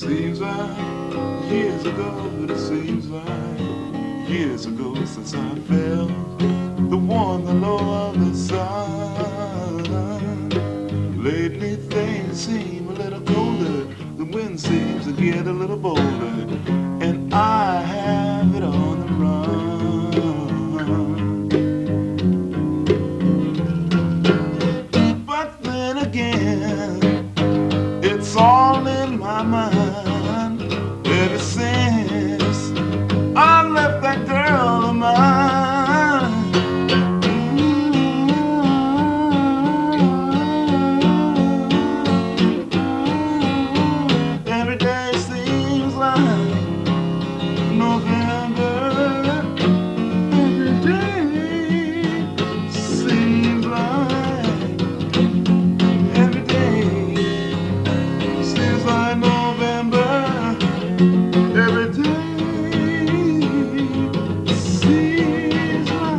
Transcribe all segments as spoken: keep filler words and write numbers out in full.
seems like years ago, but it seems like years ago since I felt the warm glow of the sun. Lately things seem a little colder, the wind seems to get a little bolder, and I have it on the run. But then again, it's all in my mind ever since I left that girl of mine. Every day seems like November. Every day seems like, every day seems like November. Every day seems like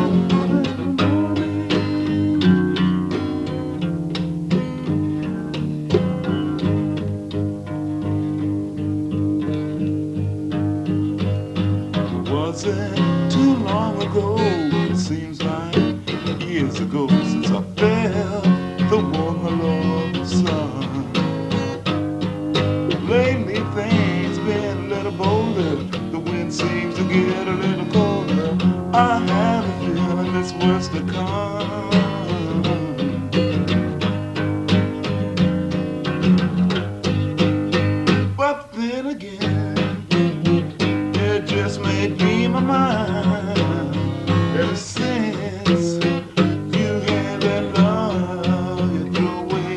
was it too long ago? It seems like years ago since I felt the warm glow of the sun. Lately things been a little bolder, the wind seems to get a little colder. I have a feeling it's worse to come. But then again, it just may be my mind ever since you had that love you threw away.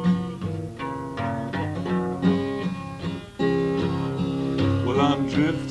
Well, I'm drifting